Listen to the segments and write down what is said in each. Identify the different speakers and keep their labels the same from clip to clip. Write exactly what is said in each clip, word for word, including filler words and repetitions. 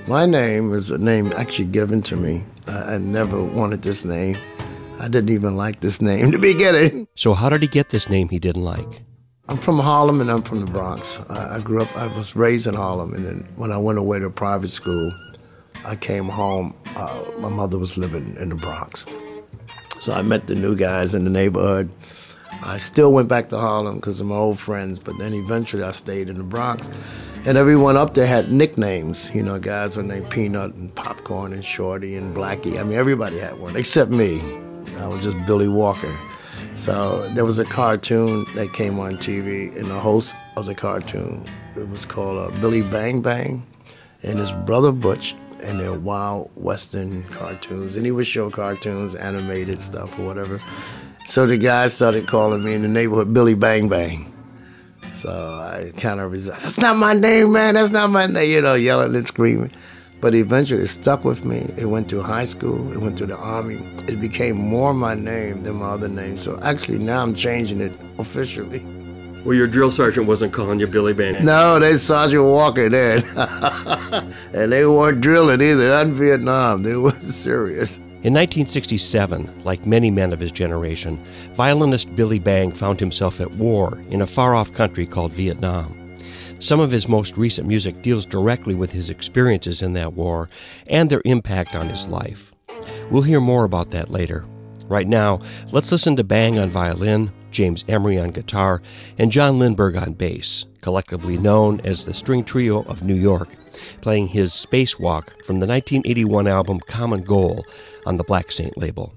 Speaker 1: My name is a name actually given to me. I, I never wanted this name. I didn't even like this name to begin.
Speaker 2: So how did he get this name he didn't like?
Speaker 1: I'm from Harlem and I'm from the Bronx. I, I grew up, I was raised in Harlem, and then when I went away to private school, I came home. Uh, my mother was living in the Bronx. So I met the new guys in the neighborhood. I still went back to Harlem because of my old friends, but then eventually I stayed in the Bronx. And everyone up there had nicknames. You know, guys were named Peanut and Popcorn and Shorty and Blackie. I mean, everybody had one except me. I was just Billy Walker. So there was a cartoon that came on T V, and the host of the cartoon, it was called uh, Billy Bang Bang, and his brother Butch, and their Wild Western cartoons. And he would show cartoons, animated stuff or whatever. So the guys started calling me in the neighborhood Billy Bang Bang. So I kind of resisted. That's not my name, man. That's not my name. You know, yelling and screaming. But eventually it stuck with me. It went to high school. It went to the Army. It became more my name than my other name. So actually now I'm changing it officially.
Speaker 2: Well, your drill sergeant wasn't calling you Billy Bang.
Speaker 1: No, they Sergeant Walker then. And they weren't drilling either. Not in Vietnam. They were serious.
Speaker 2: In nineteen sixty-seven, like many men of his generation, violinist Billy Bang found himself at war in a far-off country called Vietnam. Some of his most recent music deals directly with his experiences in that war and their impact on his life. We'll hear more about that later. Right now, let's listen to Bang on violin, James Emery on guitar, and John Lindberg on bass, collectively known as the String Trio of New York, playing his Spacewalk from the nineteen eighty-one album Common Goal on the Black Saint label.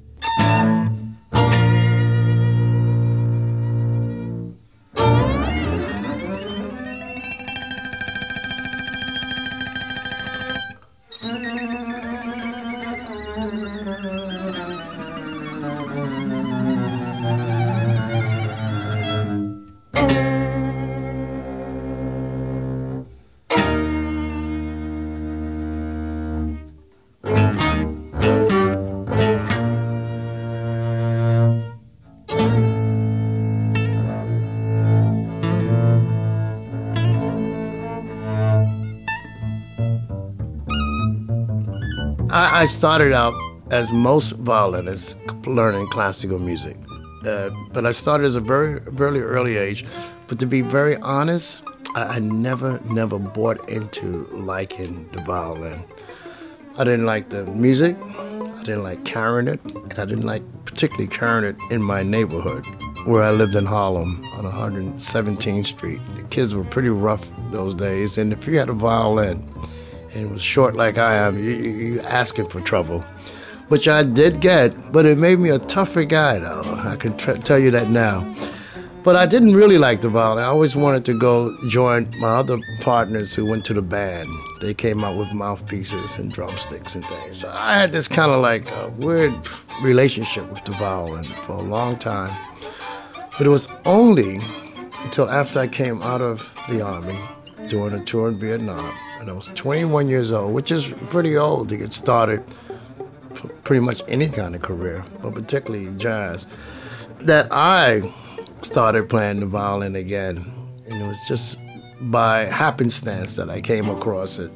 Speaker 1: I started out, as most violinists, learning classical music. Uh, but I started at a very, very early age. But to be very honest, I, I never, never bought into liking the violin. I didn't like the music, I didn't like carrying it, and I didn't like particularly carrying it in my neighborhood, where I lived in Harlem on one hundred seventeenth Street. The kids were pretty rough those days, and if you had a violin, and was short like I am, you, you asking for trouble, which I did get, but it made me a tougher guy, though. I can tr- tell you that now. But I didn't really like the violin. I always wanted to go join my other partners who went to the band. They came out with mouthpieces and drumsticks and things. So I had this kind of like a weird relationship with the violin for a long time. But it was only until after I came out of the Army, doing a tour in Vietnam, and I was twenty-one years old, which is pretty old to get started for pretty much any kind of career, but particularly jazz, that I started playing the violin again. And it was just by happenstance that I came across it.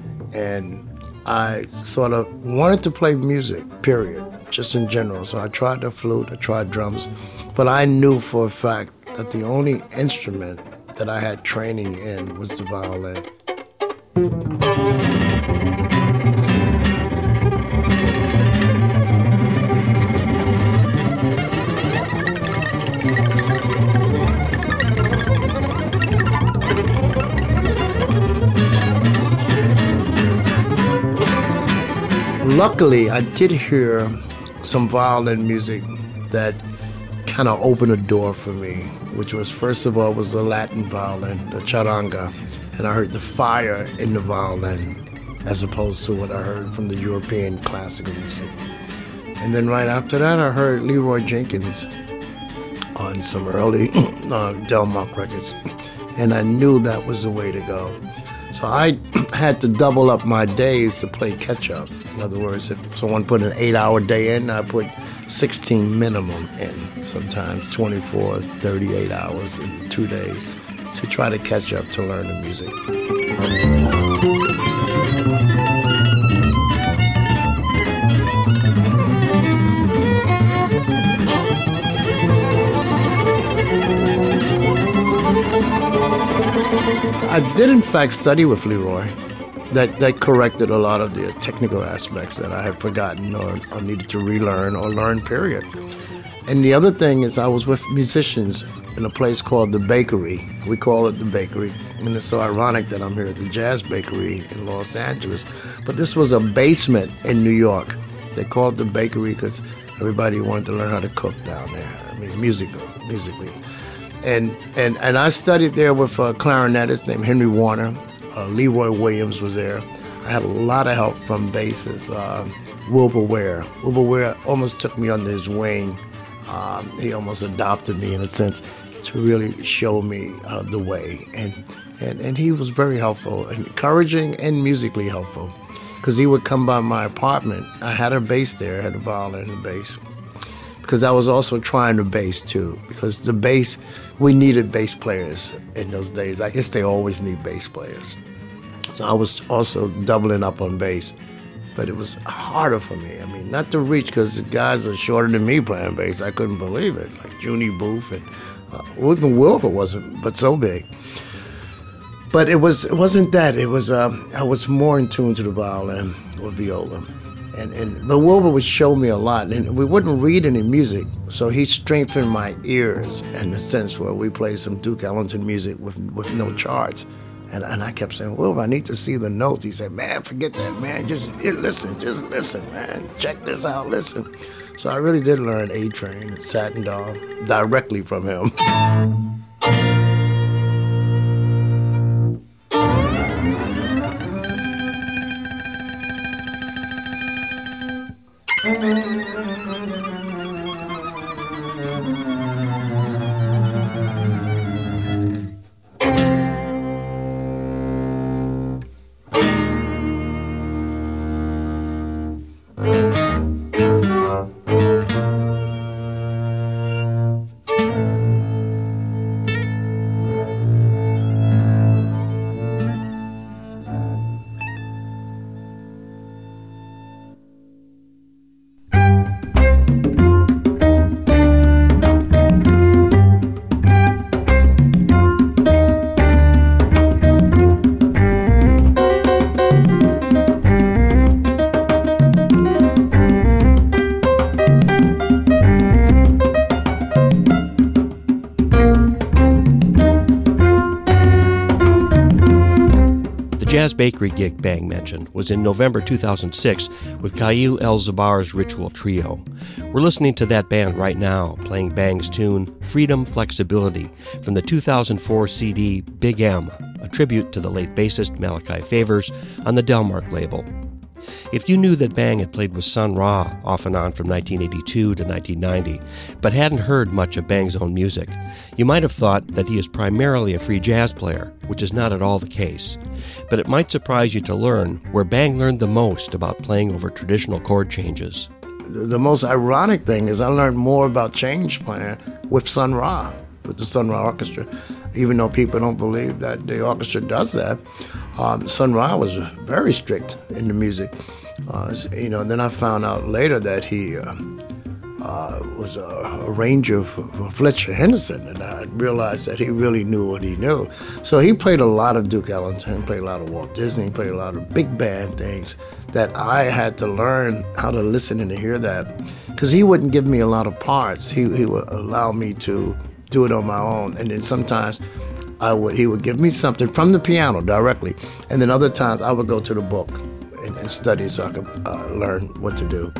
Speaker 1: And I sort of wanted to play music, period, just in general. So I tried the flute, I tried drums, but I knew for a fact that the only instrument that I had training in was the violin. Luckily, I did hear some violin music that kind of opened a door for me, which was, first of all, was the Latin violin, the charanga. And I heard the fire in the violin as opposed to what I heard from the European classical music. And then right after that, I heard Leroy Jenkins on some early uh, Delmark records. And I knew that was the way to go. So I had to double up my days to play catch-up. In other words, if someone put an eight-hour day in, I put sixteen minimum in, sometimes twenty-four, thirty-eight hours in two days. To try to catch up to learn the music. I did, in fact, study with Leroy. That, that corrected a lot of the technical aspects that I had forgotten or, or needed to relearn or learn, period. And the other thing is I was with musicians in a place called The Bakery. We call it The Bakery. And it's so ironic that I'm here at the Jazz Bakery in Los Angeles. But this was a basement in New York. They called it The Bakery because everybody wanted to learn how to cook down there. I mean, musical, musically. And and and I studied there with a clarinetist named Henry Warner. Uh, Leroy Williams was there. I had a lot of help from bassist uh, Wilbur Ware. Wilbur Ware almost took me under his wing. Um, he almost adopted me in a sense to really show me uh, the way. And, and and he was very helpful, encouraging and musically helpful. Because he would come by my apartment. I had a bass there. I had a violin and a bass. Because I was also trying the bass too. Because the bass, we needed bass players in those days. I guess they always need bass players. So I was also doubling up on bass. But it was harder for me. I mean, not to reach because the guys are shorter than me playing bass. I couldn't believe it. Like Junie Booth and uh, even Wilbur wasn't, but so big. But it was it wasn't that. It was uh, I was more in tune to the violin or viola. And, and but Wilbur would show me a lot, and we wouldn't read any music, so he strengthened my ears in the sense where we played some Duke Ellington music with with no charts, and and I kept saying, Wilbur, I need to see the notes. He said, man, forget that, man, just listen, just listen, man, check this out, listen. So I really did learn A Train and Satin Dog directly from him.
Speaker 2: Jazz Bakery gig Bang mentioned was in November two thousand six with Khalil El-Zabar's Ritual Trio. We're listening to that band right now, playing Bang's tune Freedom Flexibility from the two thousand four C D Big M, a tribute to the late bassist Malachi Favors on the Delmark label. If you knew that Bang had played with Sun Ra off and on from nineteen eighty-two to nineteen ninety, but hadn't heard much of Bang's own music, you might have thought that he is primarily a free jazz player, which is not at all the case. But it might surprise you to learn where Bang learned the most about playing over traditional chord changes.
Speaker 1: The most ironic thing is I learned more about change playing with Sun Ra, with the Sun Ra Orchestra. Even though people don't believe that the orchestra does that, um, Sun Ra was very strict in the music. Uh, you know, and then I found out later that he uh, uh, was a arranger for, for Fletcher Henderson, and I realized that he really knew what he knew. So he played a lot of Duke Ellington, played a lot of Walt Disney, played a lot of big band things that I had to learn how to listen and to hear that, because he wouldn't give me a lot of parts. He he would allow me to do it on my own, and then sometimes I would he would give me something from the piano directly, and then other times I would go to the book and, and study so I could uh, learn what to do.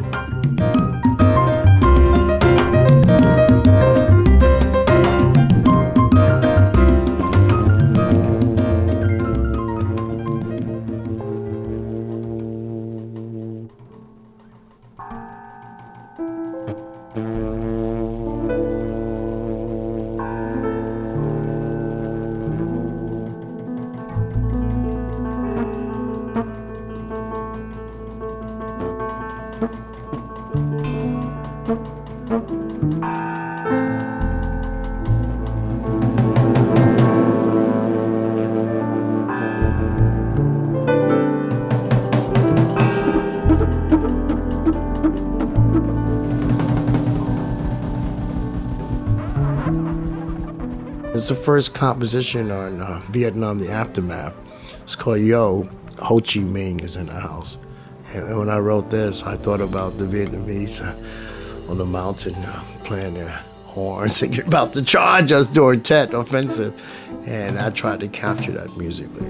Speaker 1: was the first composition on uh, Vietnam, the Aftermath. It's called Yo, Ho Chi Minh is in the house. And, and when I wrote this, I thought about the Vietnamese uh, on the mountain uh, playing their horns and you're about to charge us during Tet Offensive. And I tried to capture that musically.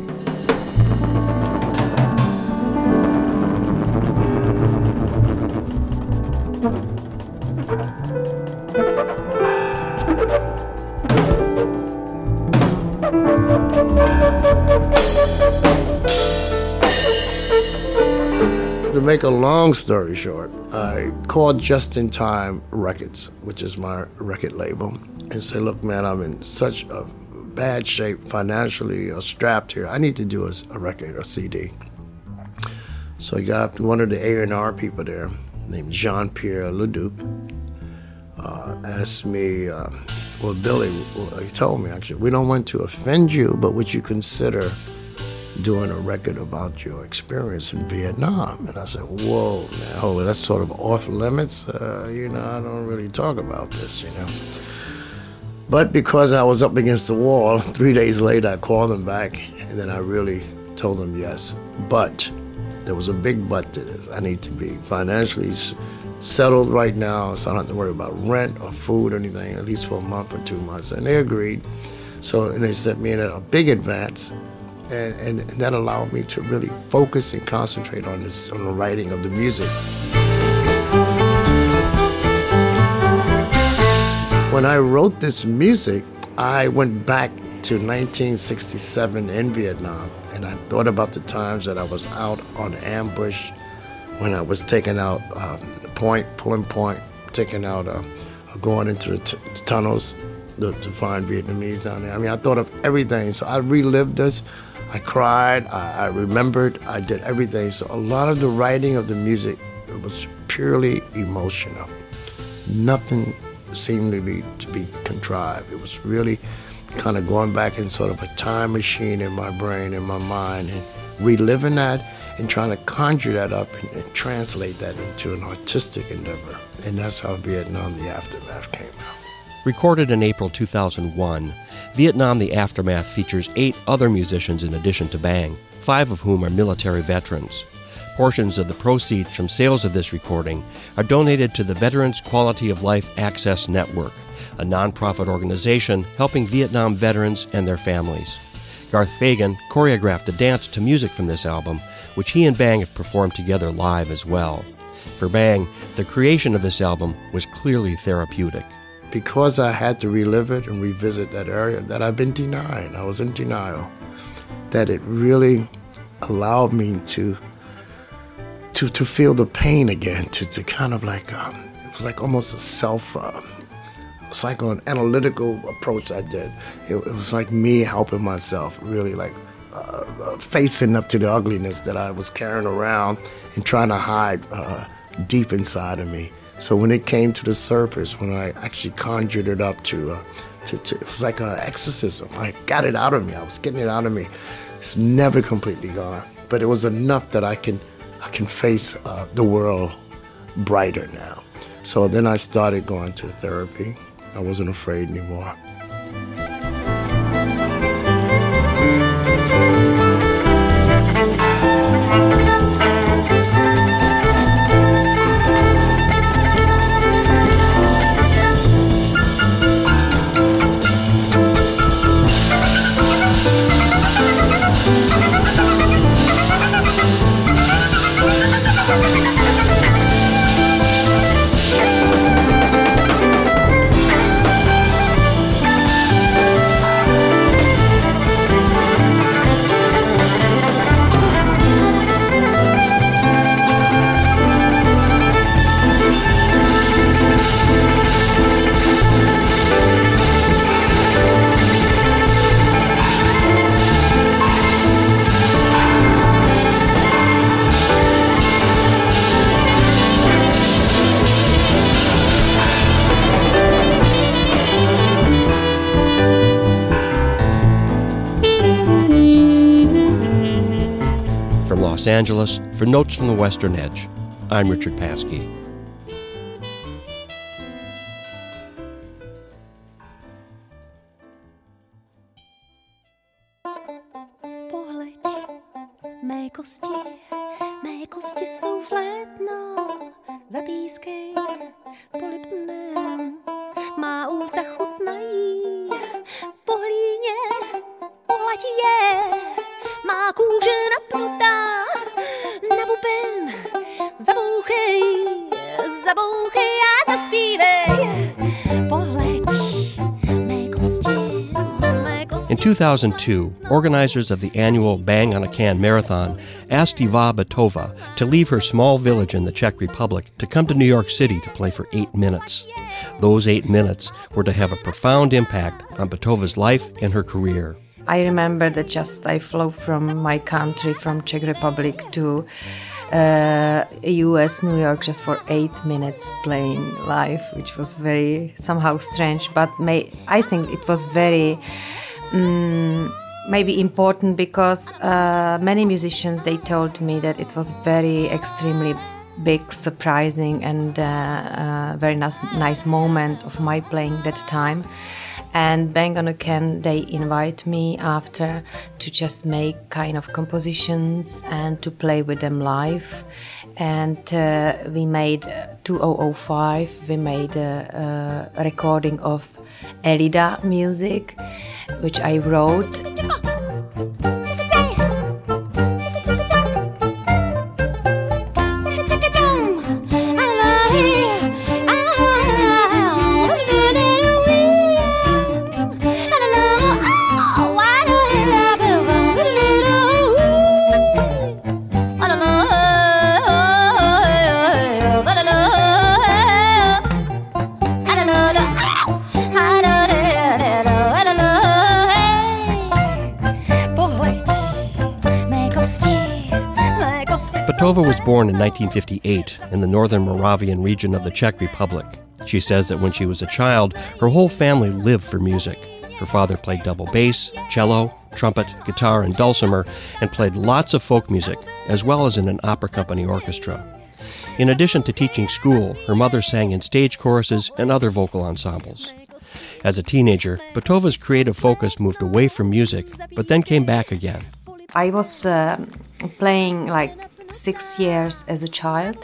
Speaker 1: To make a long story short, I called Just in Time Records, which is my record label, and said, look, man, I'm in such a bad shape financially or strapped here. I need to do a, a record, a C D. So I got one of the A and R people there named Jean-Pierre Leduc, uh, asked me, uh, well, Billy, well, he told me, actually, we don't want to offend you, but would you consider doing a record about your experience in Vietnam? And I said, whoa, man, hold on, that's sort of off limits. Uh, you know, I don't really talk about this, you know. But because I was up against the wall, three days later, I called them back, and then I really told them yes. But there was a big but to this. I need to be financially s- settled right now, so I don't have to worry about rent or food or anything, at least for a month or two months. And they agreed. So and they sent me in a big advance. And, and that allowed me to really focus and concentrate on this, on the writing of the music. When I wrote this music, I went back to nineteen sixty-seven in Vietnam, and I thought about the times that I was out on ambush, when I was taking out um, point, point, point, taking out, uh, going into the t- tunnels to, to find Vietnamese down there. I mean, I thought of everything, so I relived this. I cried, I, I remembered, I did everything. So a lot of the writing of the music was purely emotional. Nothing seemed to be to be contrived. It was really kind of going back in sort of a time machine in my brain, in my mind, and reliving that and trying to conjure that up and, and translate that into an artistic endeavor. And that's how Vietnam, the Aftermath came out.
Speaker 2: Recorded in April two thousand one, Vietnam, the Aftermath features eight other musicians in addition to Bang, five of whom are military veterans. Portions of the proceeds from sales of this recording are donated to the Veterans Quality of Life Access Network, a nonprofit organization helping Vietnam veterans and their families. Garth Fagan choreographed a dance to music from this album, which he and Bang have performed together live as well. For Bang, the creation of this album was clearly therapeutic.
Speaker 1: Because I had to relive it and revisit that area that I've been denying, I was in denial, that it really allowed me to to to feel the pain again, to, to kind of like, um, it was like almost a self, uh, psychoanalytical approach I did. It, it was like me helping myself, really like uh, uh, facing up to the ugliness that I was carrying around and trying to hide uh, deep inside of me. So when it came to the surface, when I actually conjured it up to, uh, to, to, it was like an exorcism. I got it out of me. I was getting it out of me. It's never completely gone, but it was enough that I can, I can face uh, the world brighter now. So then I started going to therapy. I wasn't afraid anymore.
Speaker 2: Los Angeles, for Notes from the Western Edge, I'm Richard Paskey.
Speaker 3: Mé kosti jsou flétno, zapískej polipnem. Má ústa chutnají, po hlíně, pohladí je. Má kůže napnutá, na buben, zabouchej, zabouchej a zaspívej. Pohleď mé kosti, mé kosti.
Speaker 2: In two thousand two, organizers of the annual Bang on a Can marathon asked Iva Botova to leave her small village in the Czech Republic to come to New York City to play for eight minutes. Those eight minutes were to have a profound impact on Botova's life and her career.
Speaker 4: I remember that just I flew from my country, from Czech Republic to uh, U S, New York, just for eight minutes playing live, which was very somehow strange, but may, I think it was very um, maybe important because uh, many musicians, they told me that it was very extremely big, surprising and uh, uh, very nice, nice moment of my playing that time. And Bang on a Can, they invite me after to just make kind of compositions and to play with them live. And uh, we made two thousand five, we made a, a recording of Elida music, which I wrote.
Speaker 2: Botova was born in nineteen fifty-eight in the northern Moravian region of the Czech Republic. She says that when she was a child, her whole family lived for music. Her father played double bass, cello, trumpet, guitar, and dulcimer, and played lots of folk music, as well as in an opera company orchestra. In addition to teaching school, her mother sang in stage choruses and other vocal ensembles. As a teenager, Botova's creative focus moved away from music, but then came back again.
Speaker 4: I was uh, playing like six years as a child.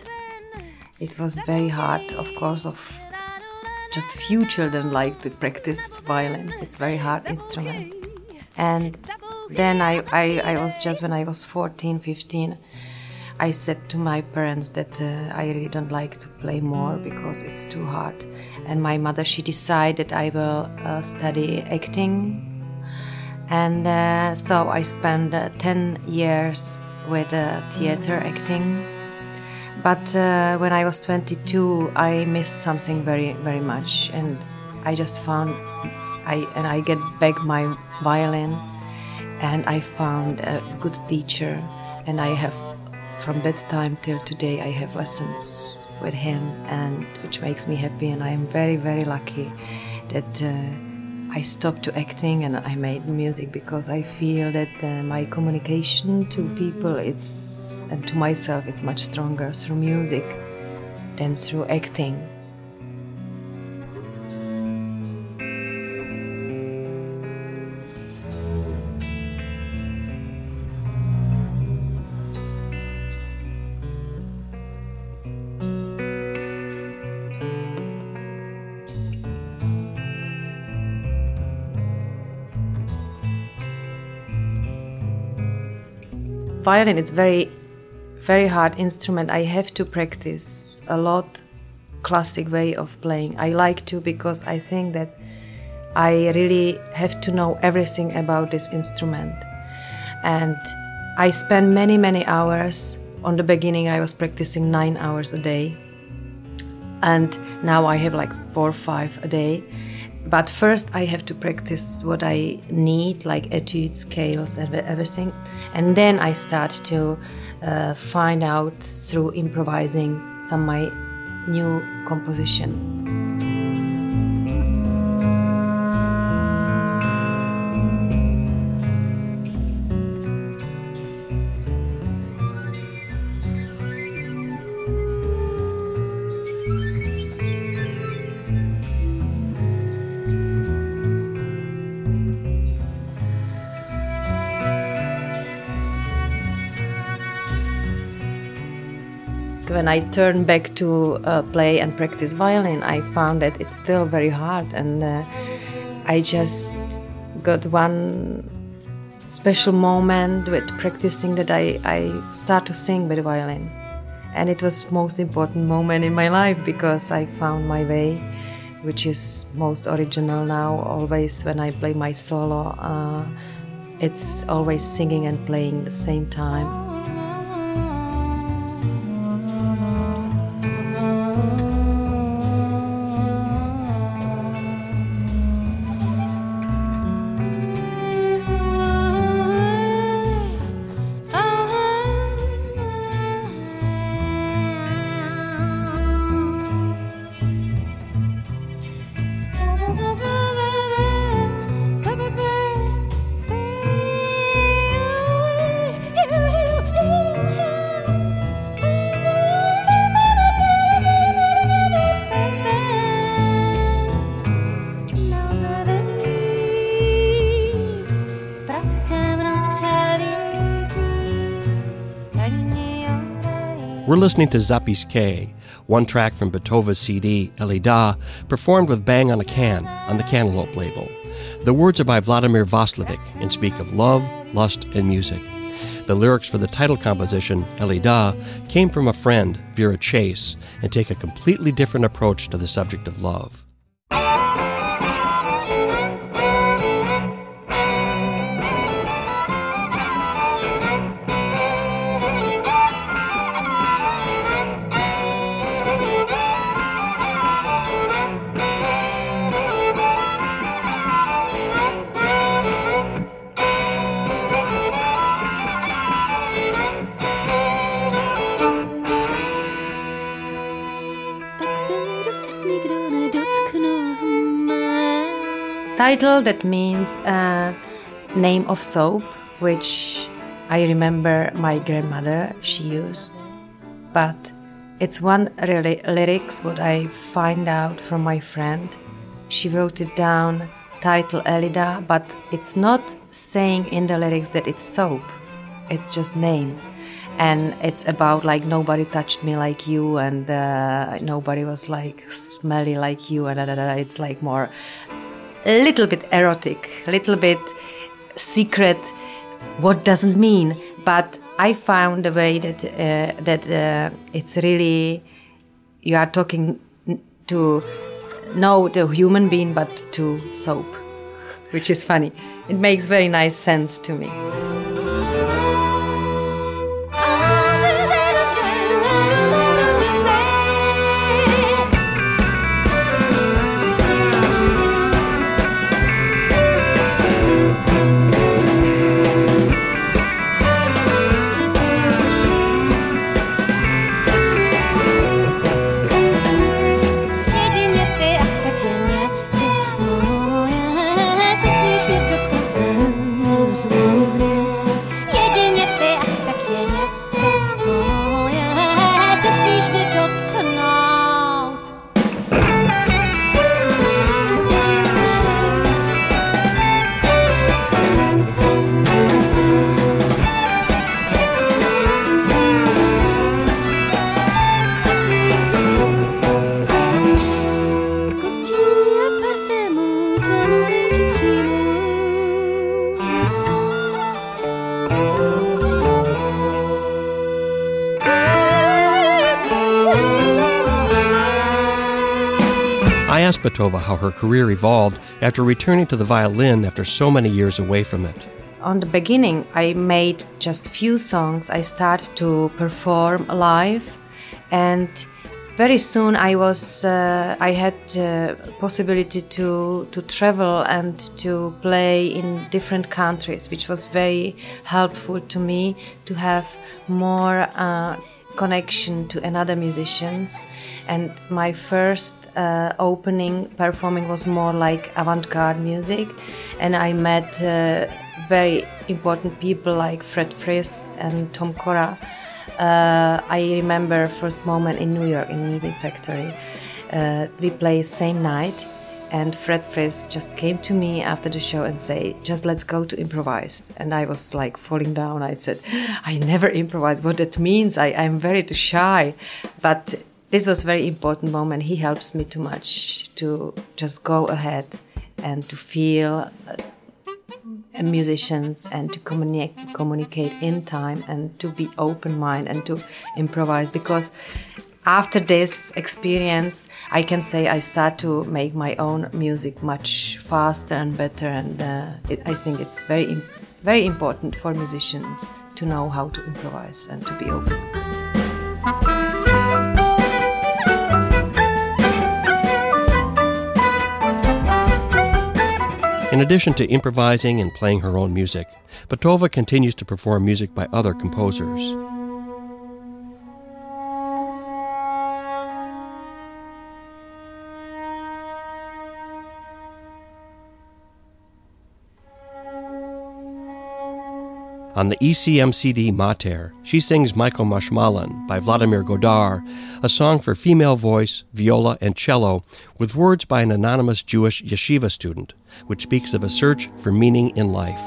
Speaker 4: It was very hard, of course, of just few children like to practice violin. It's a very hard instrument. And then I, I, I was just, when I was fourteen, fifteen, I said to my parents that uh, I really don't like to play more because it's too hard. And my mother, she decided I will uh, study acting. And uh, so I spent uh, ten years with uh, theater acting. But uh, when I was twenty-two, I missed something very, very much. And I just found, I and I get back my violin. And I found a good teacher. And I have, from that time till today, I have lessons with him, and which makes me happy. And I am very, very lucky that uh, I stopped to acting and I made music, because I feel that uh, my communication to people, it's and to myself, it's much stronger through music than through acting. Violin is very, very hard instrument. I have to practice a lot classic way of playing. I like to, because I think that I really have to know everything about this instrument. And I spend many, many hours. On the beginning, I was practicing nine hours a day. And now I have like four or five a day. But first I have to practice what I need, like etudes, scales, and everything. And then I start to uh, find out through improvising some of my new composition. when I turned back to uh, play and practice violin, I found that it's still very hard, and uh, I just got one special moment with practicing that I, I start to sing with the violin. And it was the most important moment in my life because I found my way, which is most original now. Always when I play my solo, uh, it's always singing and playing at the same time.
Speaker 2: We're listening to Zapiske, one track from Betova's C D, Elida, performed with Bang on a Can on the Cantaloupe label. The words are by Vladimir Vasiljevic and speak of love, lust, and music. The lyrics for the title composition, Elida, came from a friend, Vera Chase, and take a completely different approach to the subject of love.
Speaker 4: Title that means uh, name of soap, which I remember my grandmother she used, but it's one really lyrics what I find out from my friend. She wrote it down, title Elida, but it's not saying in the lyrics that it's soap, it's just name. And it's about like nobody touched me like you, and uh, nobody was like smelly like you, and da, da, da. It's like more a little bit erotic, a little bit secret, what doesn't mean. But I found a way that uh, that uh, it's really, you are talking to not the human being, but to soap, which is funny. It makes very nice sense to me.
Speaker 2: I asked Betova how her career evolved after returning to the violin after so many years away from it.
Speaker 4: On the beginning, I made just few songs. I started to perform live, and very soon I was uh, I had the possibility to to travel and to play in different countries, which was very helpful to me to have more uh, connection to another musicians. And my first uh, opening performing was more like avant-garde music, and I met uh, very important people like Fred Frist and Tom Cora. Uh, I remember first moment in New York in Meeting Factory. Uh, we played same night, And Fred Friss just came to me after the show and say, just let's go to improvise. And I was like falling down. I said, I never improvise. What that means, I, I'm very too shy. But this was a very important moment. He helps me too much to just go ahead and to feel uh, musicians and to communicate, communicate in time and to be open-minded and to improvise. Because after this experience, I can say I start to make my own music much faster and better, and uh, it, I think it's very, very important for musicians to know how to improvise and to be open.
Speaker 2: In addition to improvising and playing her own music, Petrova continues to perform music by other composers. On the E C M C D Mater, she sings Michael Mashmalan by Vladimir Godar, a song for female voice, viola, and cello, with words by an anonymous Jewish yeshiva student, which speaks of a search for meaning in life.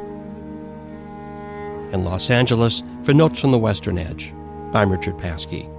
Speaker 2: In Los Angeles, for Notes from the Western Edge, I'm Richard Paskey.